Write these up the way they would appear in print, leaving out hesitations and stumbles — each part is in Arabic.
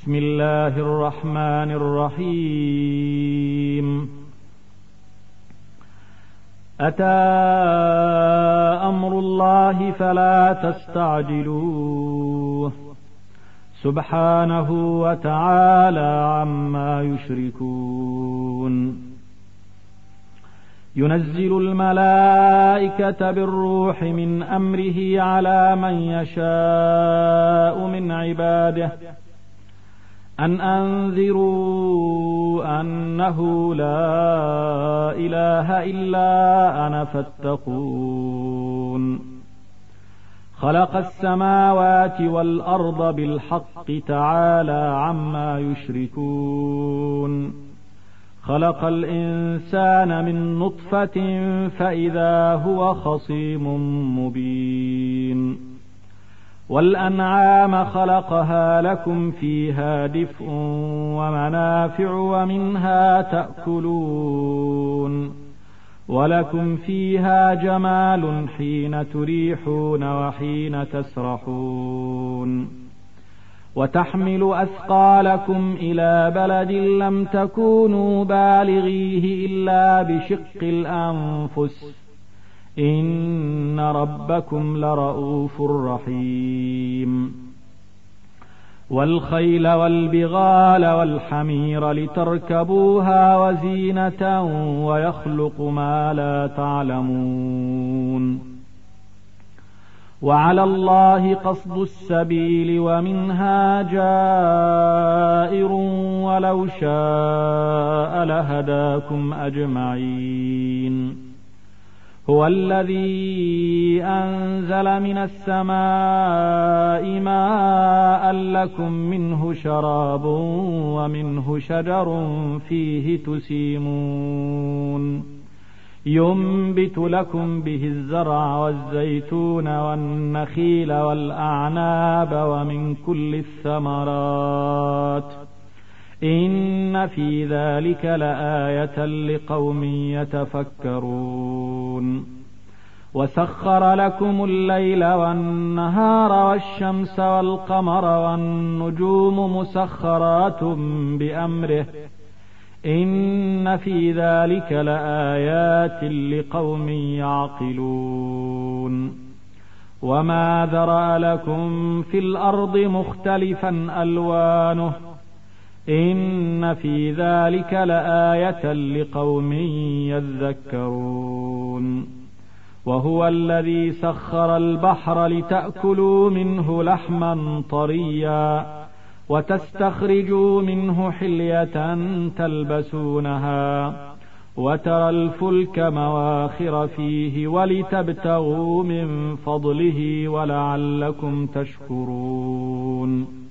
بسم الله الرحمن الرحيم. أتى أمر الله فلا تستعجلوه سبحانه وتعالى عما يشركون. ينزل الملائكة بالروح من أمره على من يشاء من عباده أن أنذروا أنه لا إله إلا أنا فاتقون. خلق السماوات والأرض بالحق تعالى عما يشركون. خلق الإنسان من نطفة فإذا هو خصيم مبين. والأنعام خلقها لكم فيها دفء ومنافع ومنها تأكلون ولكم فيها جمال حين تريحون وحين تسرحون. وتحمل أثقالكم إلى بلد لم تكونوا بالغيه إلا بشق الأنفس إن ربكم لرؤوف رحيم. والخيل والبغال والحمير لتركبوها وزينة ويخلق ما لا تعلمون. وعلى الله قصد السبيل ومنها جائر ولو شاء لهداكم أجمعين. هو الذي أنزل من السماء ماء لكم منه شراب ومنه شجر فيه تسيمون. ينبت لكم به الزرع والزيتون والنخيل والأعناب ومن كل الثمرات إن في ذلك لآية لقوم يتفكرون. وسخر لكم الليل والنهار والشمس والقمر والنجوم مسخرات بأمره إن في ذلك لآيات لقوم يعقلون. وما ذرأ لكم في الأرض مختلفا ألوانه إن في ذلك لآية لقوم يذكرون. وهو الذي سخر البحر لتأكلوا منه لحما طريا وتستخرجوا منه حلية تلبسونها وترى الفلك مواخر فيه ولتبتغوا من فضله ولعلكم تشكرون.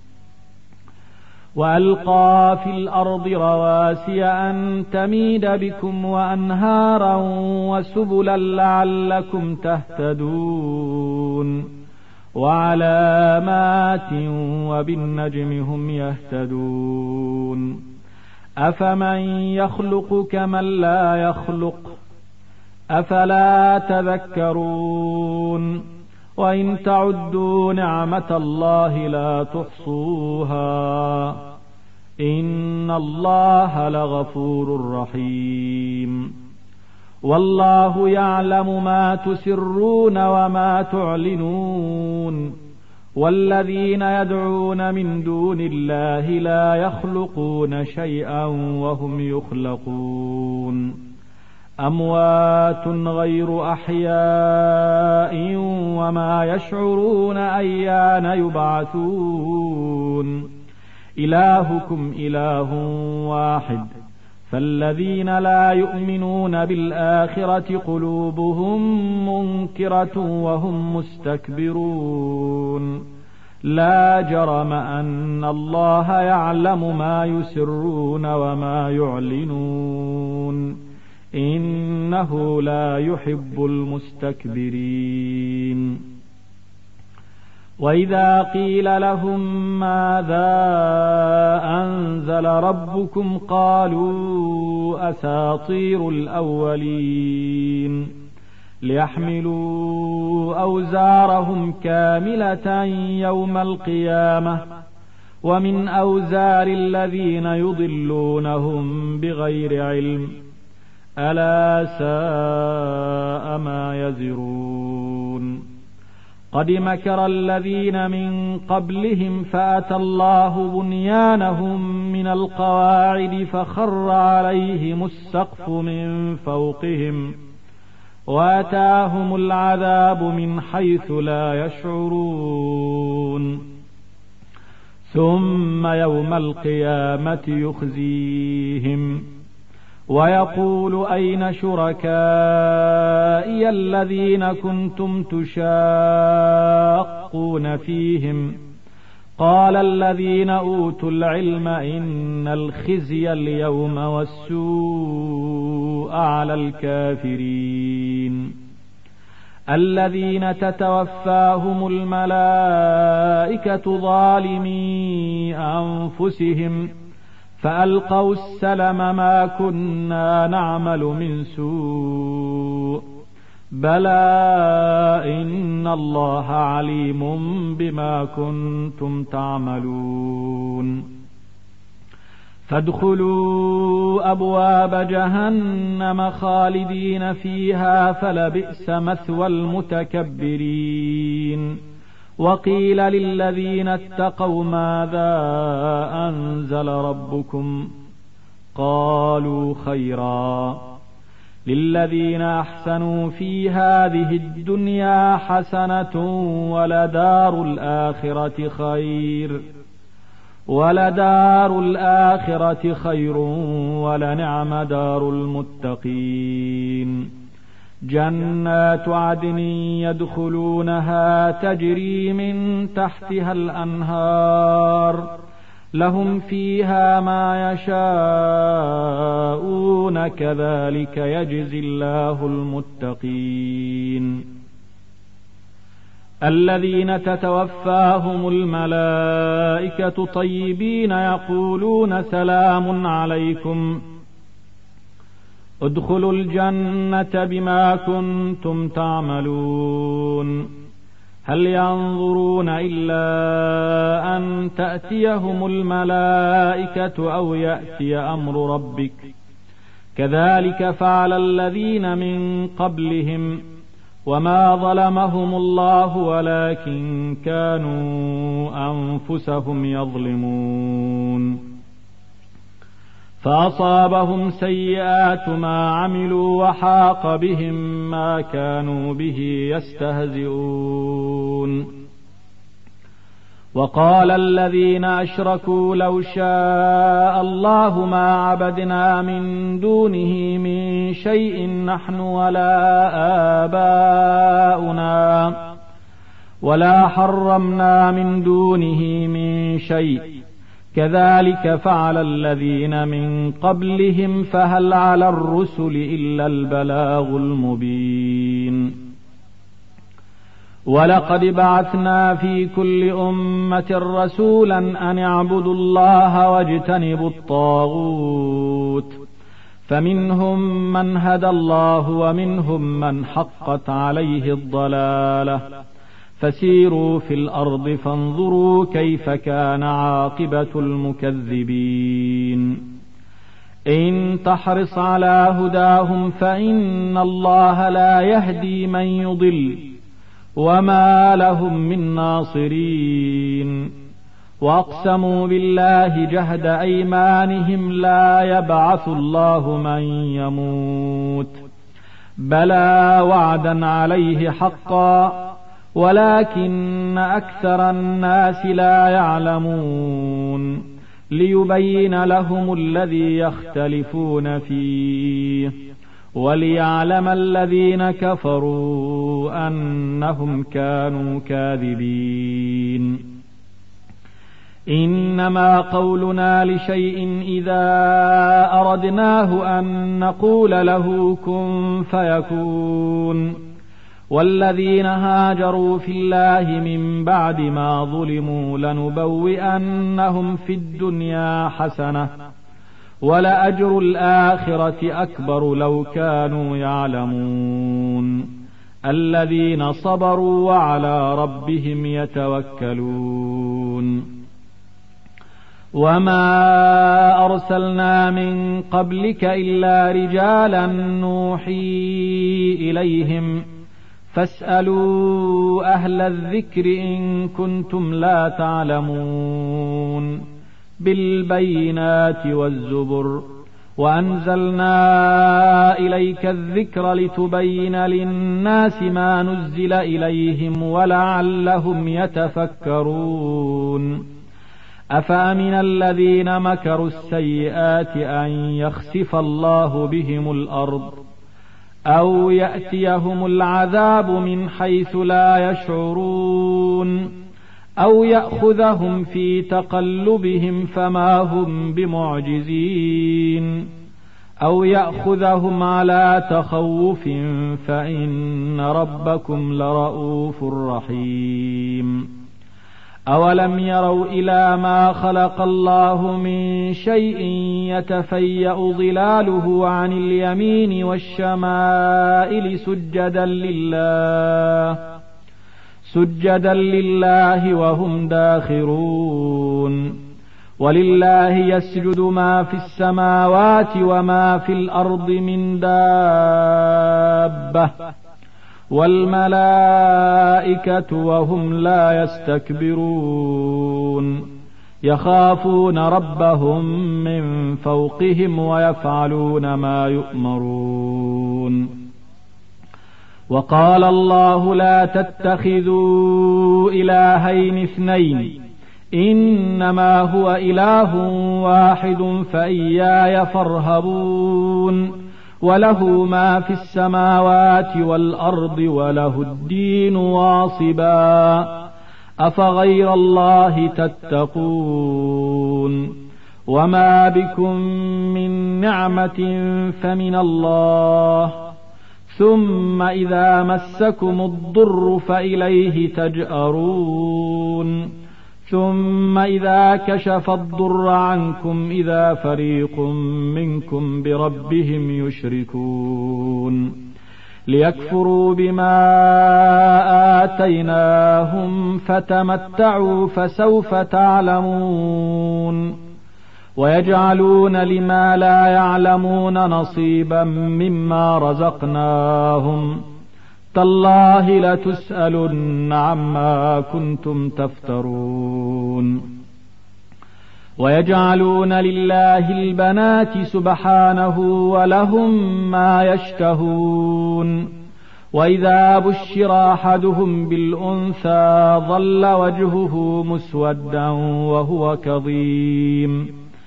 وألقى في الأرض رواسي أن تميد بكم وأنهارا وسبلا لعلكم تهتدون. وعلامات وبالنجم هم يهتدون. أفمن يخلق كمن لا يخلق أفلا تذكرون. وإن تعدوا نعمة الله لا تحصوها إن الله لغفور رحيم. والله يعلم ما تسرون وما تعلنون. والذين يدعون من دون الله لا يخلقون شيئا وهم يخلقون. أموات غير أحياء وما يشعرون أيان يبعثون. إلهكم إله واحد فالذين لا يؤمنون بالآخرة قلوبهم منكرة وهم مستكبرون. لا جرم أن الله يعلم ما يسرون وما يعلنون إنه لا يحب المستكبرين. وإذا قيل لهم ماذا أنزل ربكم قالوا أساطير الأولين ليحملوا أوزارهم كاملة يوم القيامة ومن أوزار الذين يضلونهم بغير علم ألا ساء ما يزرون قد مكر الذين من قبلهم فأتى الله بنيانهم من القواعد فخر عليهم السقف من فوقهم وأتاهم العذاب من حيث لا يشعرون ثم يوم القيامة يخزيهم ويقول أين شركائي الذين كنتم تشاقون فيهم قال الذين أوتوا العلم إن الخزي اليوم والسوء على الكافرين الذين تتوفاهم الملائكة ظالمي أنفسهم فألقوا السلم ما كنا نعمل من سوء بلى إن الله عليم بما كنتم تعملون فادخلوا أبواب جهنم خالدين فيها فلبئس مثوى المتكبرين وقيل للذين اتقوا ماذا أنزل ربكم قالوا خيرا للذين أحسنوا في هذه الدنيا حسنة ولدار الآخرة خير ولنعم دار المتقين جنات عدن يدخلونها تجري من تحتها الأنهار لهم فيها ما يشاءون كذلك يجزي الله المتقين الذين تتوفاهم الملائكة طيبين يقولون سلام عليكم ادخلوا الجنة بما كنتم تعملون هل ينظرون إلا أن تأتيهم الملائكة أو يأتي أمر ربك كذلك فعل الذين من قبلهم وما ظلمهم الله ولكن كانوا أنفسهم يظلمون فأصابهم سيئات ما عملوا وحاق بهم ما كانوا به يستهزئون وقال الذين أشركوا لو شاء الله ما عبدنا من دونه من شيء نحن ولا آباؤنا ولا حرمنا من دونه من شيء كذلك فعل الذين من قبلهم فهل على الرسل إلا البلاغ المبين ولقد بعثنا في كل أمة رسولا أن اعبدوا الله واجتنبوا الطاغوت فمنهم من هدى الله ومنهم من حقت عليه الضلالة فسيروا في الأرض فانظروا كيف كان عاقبة المكذبين إن تحرص على هداهم فإن الله لا يهدي من يضل وما لهم من ناصرين وأقسموا بالله جهد أيمانهم لا يبعث الله من يموت بلى وعدا عليه حقا ولكن أكثر الناس لا يعلمون ليبين لهم الذي يختلفون فيه وليعلم الذين كفروا أنهم كانوا كاذبين إنما قولنا لشيء إذا أردناه أن نقول له كن فيكون والذين هاجروا في الله من بعد ما ظلموا لنبوئنهم في الدنيا حسنة ولأجر الآخرة أكبر لو كانوا يعلمون الذين صبروا وعلى ربهم يتوكلون وما أرسلنا من قبلك إلا رجالا نوحي إليهم فاسألوا أهل الذكر إن كنتم لا تعلمون بالبينات والزبر وأنزلنا إليك الذكر لتبين للناس ما نزل إليهم ولعلهم يتفكرون أفأمن الذين مكروا السيئات أن يخسف الله بهم الأرض أو يأتيهم العذاب من حيث لا يشعرون أو يأخذهم في تقلبهم فما هم بمعجزين أو يأخذهم على تخوف فإن ربكم لرؤوف رحيم أولم يروا إلى ما خلق الله من شيء يتفيأ ظلاله عن اليمين والشمائل سجدا لله وهم داخرون ولله يسجد ما في السماوات وما في الأرض من دابة والملائكة وهم لا يستكبرون يخافون ربهم من فوقهم ويفعلون ما يؤمرون وقال الله لا تتخذوا إلهين اثنين إنما هو إله واحد فإياي فارهبون وله ما في السماوات والأرض وله الدين واصبا أفغير الله تتقون وما بكم من نعمة فمن الله ثم إذا مسكم الضر فإليه تجأرون ثم إذا كشف الضر عنكم إذا فريق منكم بربهم يشركون ليكفروا بما آتيناهم فتمتعوا فسوف تعلمون ويجعلون لما لا يعلمون نصيبا مما رزقناهم تالله لتسألن عما كنتم تفترون ويجعلون لله البنات سبحانه ولهم ما يشتهون وإذا بشر أحدهم بالأنثى ظل وجهه مسودا وهو كظيم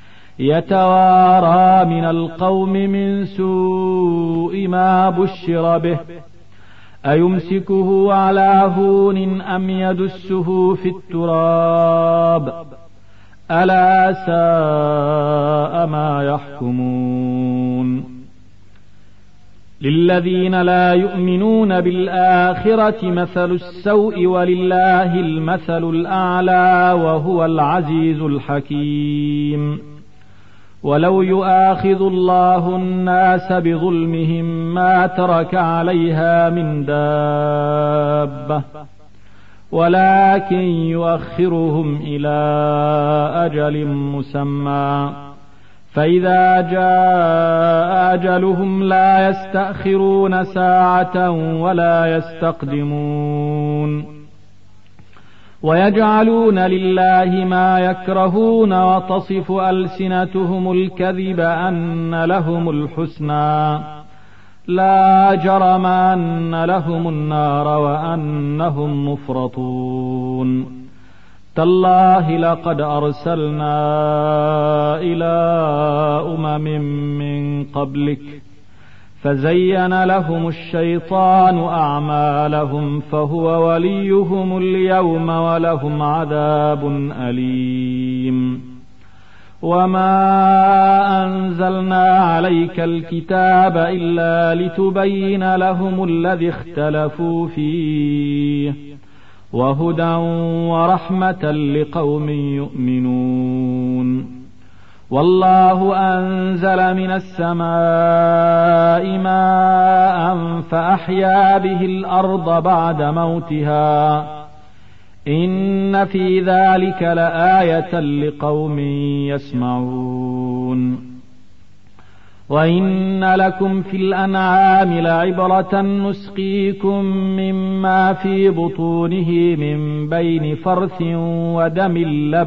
يتوارى من القوم من سوء ما بشر به أيمسكه على هون أم يدسه في التراب ألا ساء ما يحكمون للذين لا يؤمنون بالآخرة مثل السوء ولله المثل الأعلى وهو العزيز الحكيم ولو يؤاخذ الله الناس بظلمهم ما ترك عليها من دابة ولكن يؤخرهم إلى أجل مسمى فإذا جاء أجلهم لا يستأخرون ساعة ولا يستقدمون ويجعلون لله ما يكرهون وتصف ألسنتهم الكذب أن لهم الحسنى لا جرم أن لهم النار وأنهم مفرطون تالله لقد أرسلنا إلى من قبلك فزين لهم الشيطان أعمالهم فهو وليهم اليوم ولهم عذاب أليم وما أنزلنا عليك الكتاب إلا لتبين لهم الذي اختلفوا فيه وهدى ورحمة لقوم يؤمنون والله أنزل من السماء ماء فأحيا به الأرض بعد موتها إن في ذلك لآية لقوم يسمعون. وإن لكم في الأنعام لعبرة نسقيكم مما في بطونه من بين فرث ودم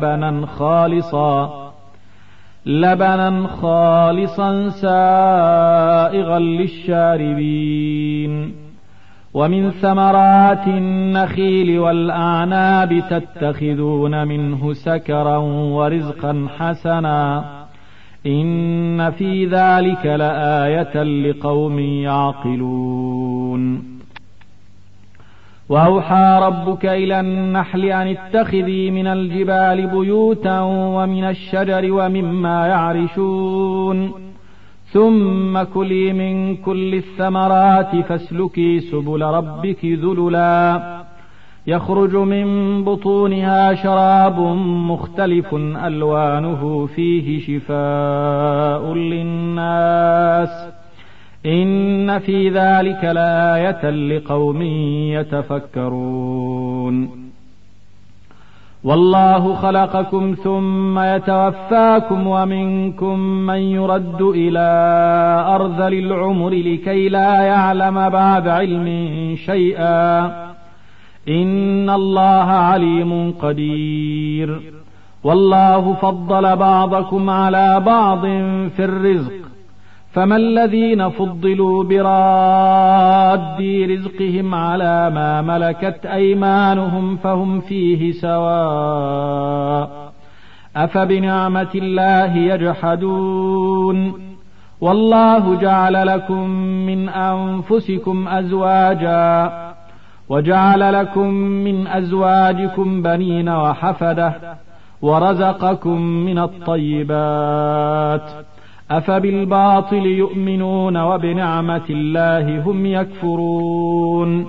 لبنا خالصا سائغا للشاربين. ومن ثمرات النخيل والأعناب تتخذون منه سكرا ورزقا حسنا إن في ذلك لآية لقوم يعقلون. وأوحى ربك إلى النحل أن اتخذي من الجبال بيوتا ومن الشجر ومما يعرشون ثم كلي من كل الثمرات فاسلكي سبل ربك ذللا يخرج من بطونها شراب مختلف ألوانه فيه شفاء للناس إن في ذلك لآية لقوم يتفكرون. والله خلقكم ثم يتوفاكم ومنكم من يرد إلى أرذل العمر لكي لا يعلم بعد علم شيئا إن الله عليم قدير. والله فضل بعضكم على بعض في الرزق فما الذين فضلوا براد رزقهم على ما ملكت أيمانهم فهم فيه سواء أفبنعمة الله يجحدون. والله جعل لكم من أنفسكم أزواجا وجعل لكم من أزواجكم بنين وحفدة ورزقكم من الطيبات أفبالباطل يؤمنون وبنعمة الله هم يكفرون.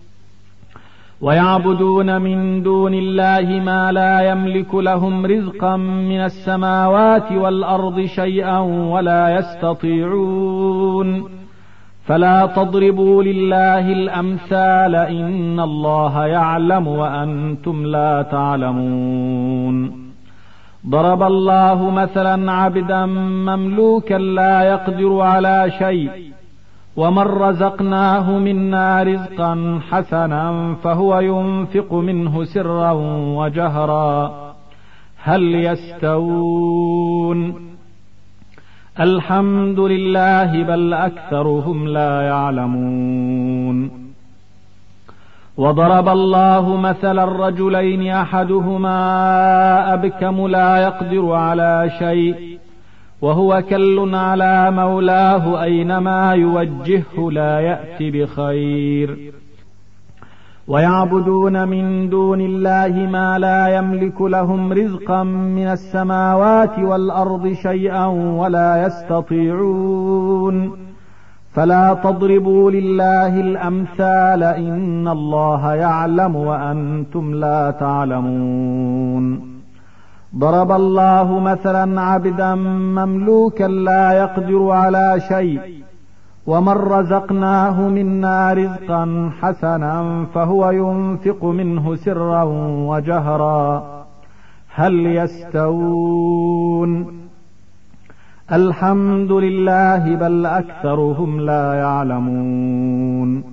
ويعبدون من دون الله ما لا يملك لهم رزقا من السماوات والأرض شيئا ولا يستطيعون فلا تضربوا لله الأمثال إن الله يعلم وأنتم لا تعلمون. ضرب الله مثلا عبدا مملوكا لا يقدر على شيء ومن رزقناه منا رزقا حسنا فهو ينفق منه سرا وجهرا هل يستوون الحمد لله بل أكثرهم لا يعلمون. وضرب الله مثلا الرجلين أحدهما أبكم لا يقدر على شيء وهو كل على مولاه أينما يوجهه لا يأتي بخير. ويعبدون من دون الله ما لا يملك لهم رزقا من السماوات والأرض شيئا ولا يستطيعون فلا تضربوا لله الأمثال إن الله يعلم وأنتم لا تعلمون. ضرب الله مثلا عبدا مملوكا لا يقدر على شيء ومن رزقناه منا رزقا حسنا فهو ينفق منه سرا وجهرا هل يستوون الحمد لله بل أكثرهم لا يعلمون.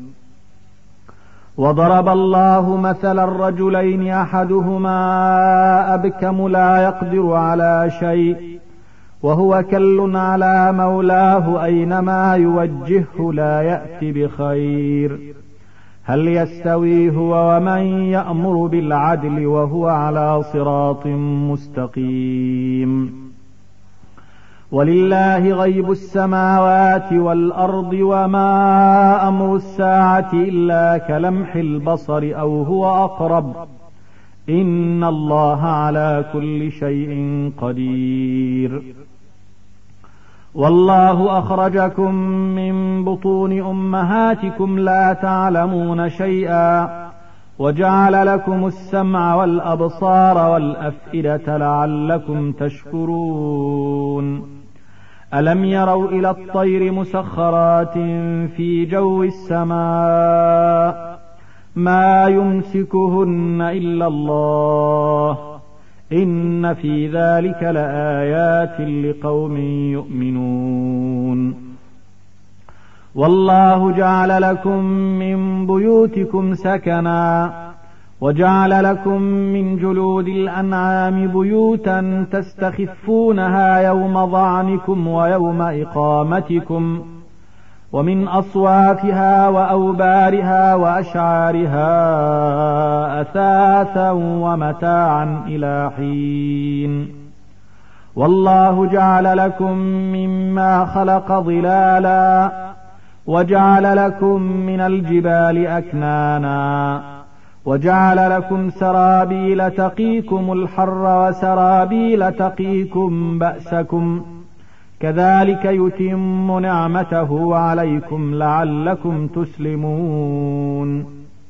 وضرب الله مثلا الرجلين أحدهما أبكم لا يقدر على شيء وهو كل على مولاه أينما يوجهه لا يأتي بخير هل يستوي هو ومن يأمر بالعدل وهو على صراط مستقيم. ولله غيب السماوات والأرض وما أمر الساعة إلا كلمح البصر أو هو أقرب إن الله على كل شيء قدير. والله أخرجكم من بطون أمهاتكم لا تعلمون شيئا وجعل لكم السمع والأبصار والأفئدة لعلكم تشكرون. ألم يروا إلى الطير مسخرات في جو السماء ما يمسكهن إلا الله إن في ذلك لآيات لقوم يؤمنون والله جعل لكم من بيوتكم سكنا وجعل لكم من جلود الأنعام بيوتا تستخفونها يوم ظعنكم ويوم إقامتكم ومن أصوافها وأوبارها وأشعارها أثاثا ومتاعا إلى حين والله جعل لكم مما خلق ظلالا وجعل لكم من الجبال أكنانا وجعل لكم سرابيل تقيكم الحر وسرابيل تقيكم بأسكم كذلك يتم نعمته عليكم لعلكم تسلمون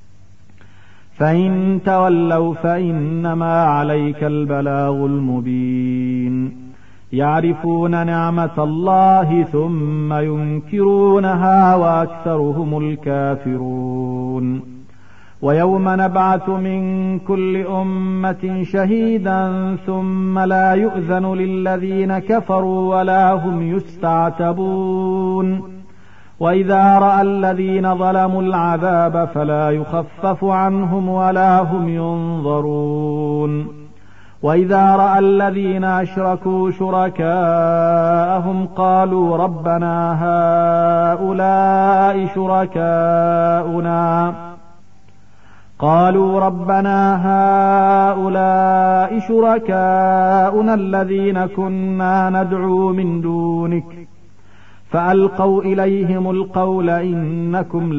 فإن تولوا فإنما عليك البلاغ المبين يعرفون نعمة الله ثم ينكرونها وأكثرهم الكافرون ويوم نبعث من كل أمة شهيدا ثم لا يؤذن للذين كفروا ولا هم يستعتبون وإذا رأى الذين ظلموا العذاب فلا يخفف عنهم ولا هم ينظرون وإذا رأى الذين أشركوا شركاءهم قالوا ربنا هؤلاء شركاؤنا الذين كنا ندعو من دونك فألقوا إليهم القول إنكم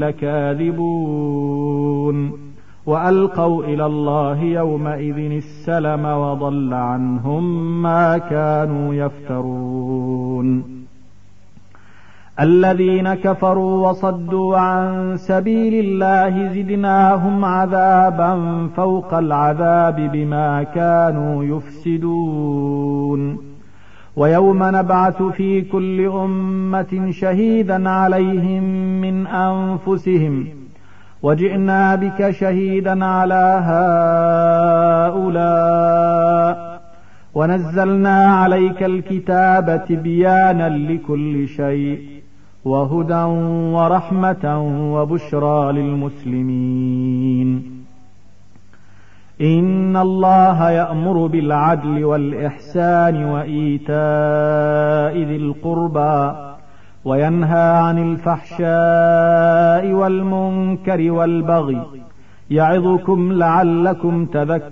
لكاذبون وألقوا إلى الله يومئذ السلم وضل عنهم ما كانوا يفترون الذين كفروا وصدوا عن سبيل الله زدناهم عذابا فوق العذاب بما كانوا يفسدون ويوم نبعث في كل أمة شهيدا عليهم من أنفسهم وجئنا بك شهيدا على هؤلاء ونزلنا عليك الكتاب تبيانا لكل شيء وهدى ورحمة وبشرى للمسلمين إن الله يأمر بالعدل والإحسان وإيتاء ذي القربى وينهى عن الفحشاء والمنكر والبغي يعظكم لعلكم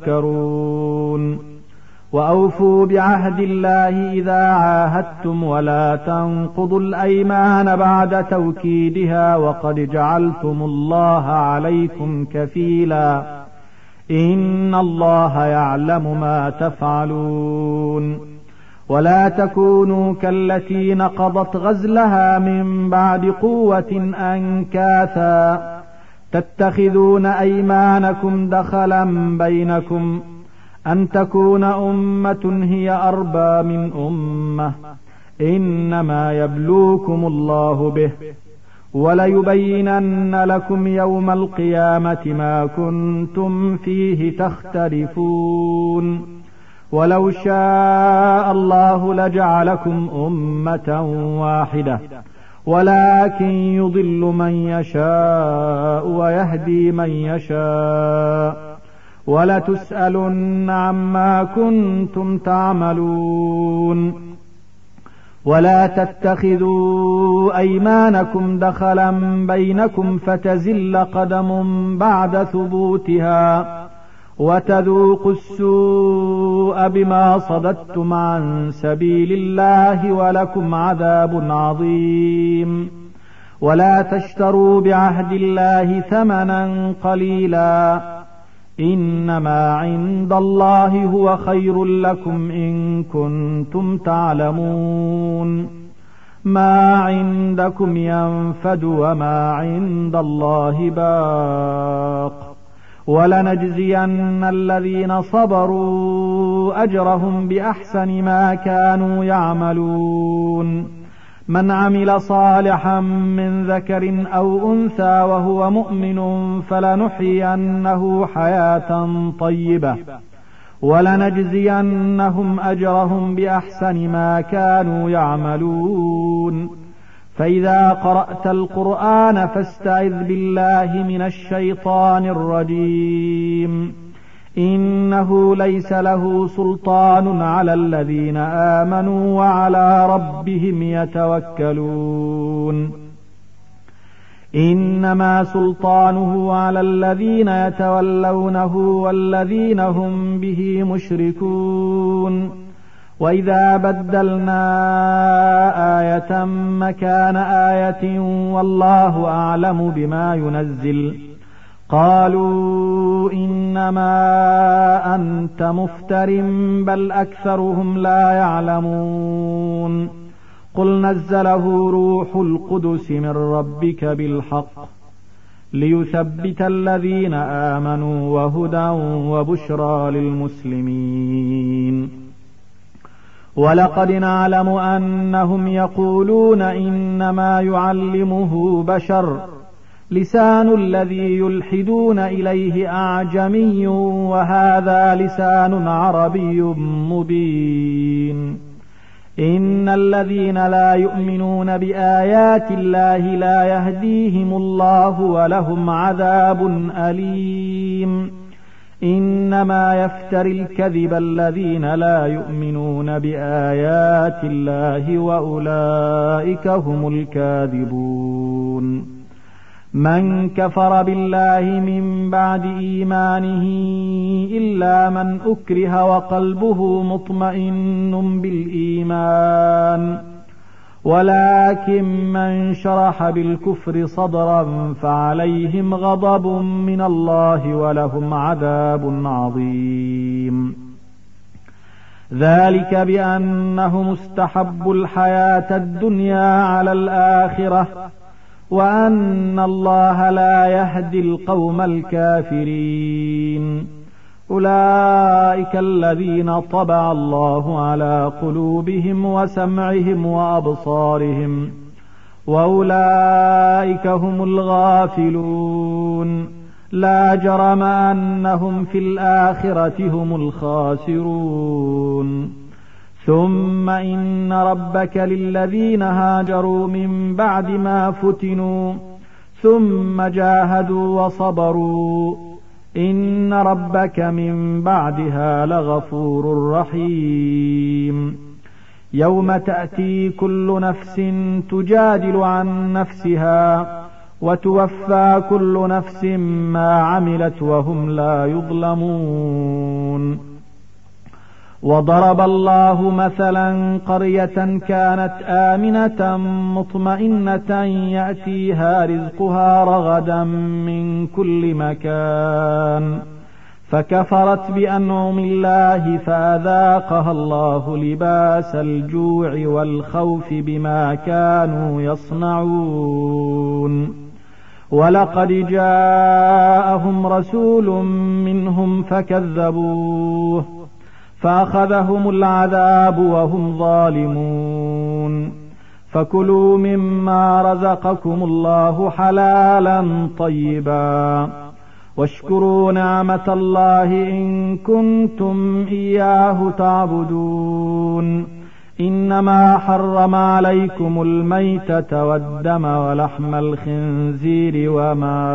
تذكرون وأوفوا بعهد الله إذا عاهدتم ولا تنقضوا الأيمان بعد توكيدها وقد جعلتم الله عليكم كفيلا إن الله يعلم ما تفعلون ولا تكونوا كالتي نقضت غزلها من بعد قوة أنكاثا تتخذون أيمانكم دخلا بينكم أن تكون أمة هي أربى من أمة إنما يبلوكم الله به وليبينن لكم يوم القيامة ما كنتم فيه تختلفون ولو شاء الله لجعلكم أمة واحدة ولكن يضل من يشاء ويهدي من يشاء ولتسألن عما كنتم تعملون ولا تتخذوا أيمانكم دخلا بينكم فتزل قدم بعد ثبوتها وتذوقوا السوء بما صددتم عن سبيل الله ولكم عذاب عظيم ولا تشتروا بعهد الله ثمنا قليلا إنما عند الله هو خير لكم إن كنتم تعلمون ما عندكم ينفد وما عند الله باق ولنجزين الذين صبروا أجرهم بأحسن ما كانوا يعملون من عمل صالحا من ذكر أو أنثى وهو مؤمن فلنحيينه حياة طيبة ولنجزينهم أجرهم بأحسن ما كانوا يعملون. فإذا قرأت القرآن فاستعذ بالله من الشيطان الرجيم. إنه ليس له سلطان على الذين آمنوا وعلى ربهم يتوكلون. إنما سلطانه على الذين يتولونه والذين هم به مشركون. وإذا بدلنا آية مكان آية والله أعلم بما ينزل قالوا إنما أنت مفتر بل أكثرهم لا يعلمون. قل نزله روح القدس من ربك بالحق ليثبت الذين آمنوا وهدى وبشرى للمسلمين. ولقد نعلم أنهم يقولون إنما يعلمه بشر لسان الذي يلحدون إليه أعجمي وهذا لسان عربي مبين. إن الذين لا يؤمنون بآيات الله لا يهديهم الله ولهم عذاب أليم. إنما يفتري الكذب الذين لا يؤمنون بآيات الله وأولئك هم الكاذبون. من كفر بالله من بعد إيمانه إلا من أكره وقلبه مطمئن بالإيمان ولكن من شرح بالكفر صدرا فعليهم غضب من الله ولهم عذاب عظيم. ذلك بأنهم استحبوا الحياة الدنيا على الآخرة وأن الله لا يهدي القوم الكافرين. أولئك الذين طبع الله على قلوبهم وسمعهم وأبصارهم وأولئك هم الغافلون. لا جرم أنهم في الآخرة هم الخاسرون. ثم إن ربك للذين هاجروا من بعد ما فتنوا ثم جاهدوا وصبروا إن ربك من بعدها لغفور رحيم. يوم تأتي كل نفس تجادل عن نفسها وتوفى كل نفس ما عملت وهم لا يظلمون. وضرب الله مثلا قرية كانت آمنة مطمئنة يأتيها رزقها رغدا من كل مكان فكفرت بأنعم الله فأذاقها الله لباس الجوع والخوف بما كانوا يصنعون. ولقد جاءهم رسول منهم فكذبوه فأخذهم العذاب وهم ظالمون. فكلوا مما رزقكم الله حلالا طيبا واشكروا نعمة الله إن كنتم إياه تعبدون. إنما حرم عليكم الميتة والدم ولحم الخنزير وما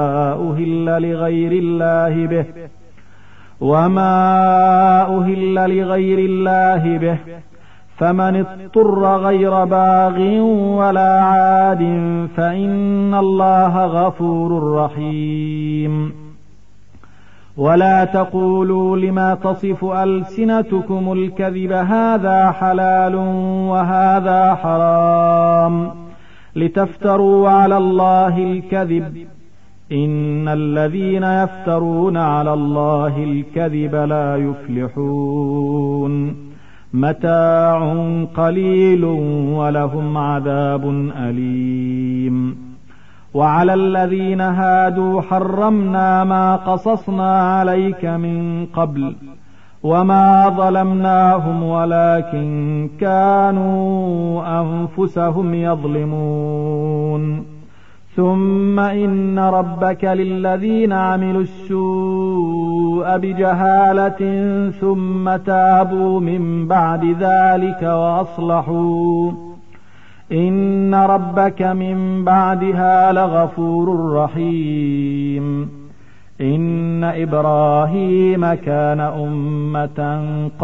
أهل لغير الله به فمن اضطر غير باغ ولا عاد فإن الله غفور رحيم. ولا تقولوا لما تصف ألسنتكم الكذب هذا حلال وهذا حرام لتفتروا على الله الكذب إن الذين يفترون على الله الكذب لا يفلحون. متاع قليل ولهم عذاب أليم. وعلى الذين هادوا حرمنا ما قصصنا عليك من قبل وما ظلمناهم ولكن كانوا أنفسهم يظلمون ثم إن ربك للذين عملوا السوء بجهالة ثم تابوا من بعد ذلك وأصلحوا إن ربك من بعدها لغفور رحيم إن إبراهيم كان أمة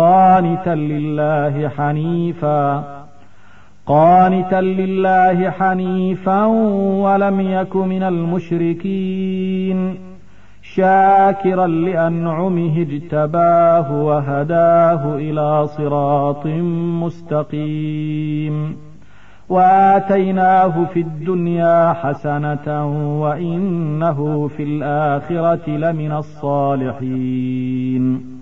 قانتا لله حنيفا ولم يك من المشركين شاكرا لأنعمه اجتباه وهداه إلى صراط مستقيم وآتيناه في الدنيا حسنة وإنه في الآخرة لمن الصالحين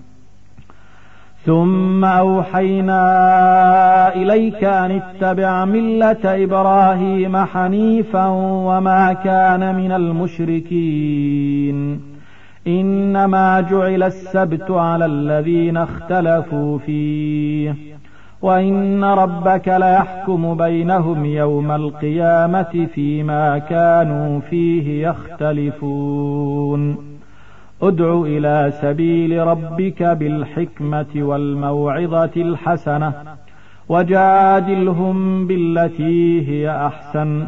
ثم أوحينا إليك أن اتبع ملة إبراهيم حنيفا وما كان من المشركين إنما جعل السبت على الذين اختلفوا فيه وإن ربك ليحكم بينهم يوم القيامة فيما كانوا فيه يختلفون ادع إلى سبيل ربك بالحكمة والموعظة الحسنة وجادلهم بالتي هي أحسن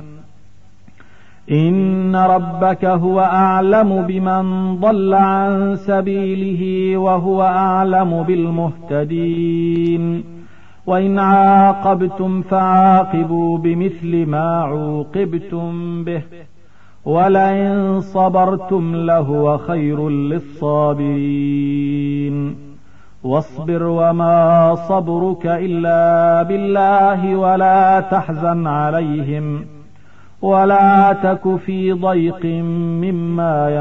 إن ربك هو أعلم بمن ضل عن سبيله وهو أعلم بالمهتدين وإن عاقبتم فعاقبوا بمثل ما عوقبتم به ولئن صبرتم لهو خير للصابرين واصبر وما صبرك إلا بالله ولا تحزن عليهم ولا تك في ضيق مما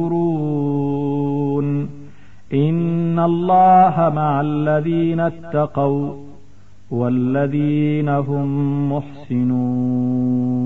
يمكرون إن الله مع الذين اتقوا والذين هم محسنون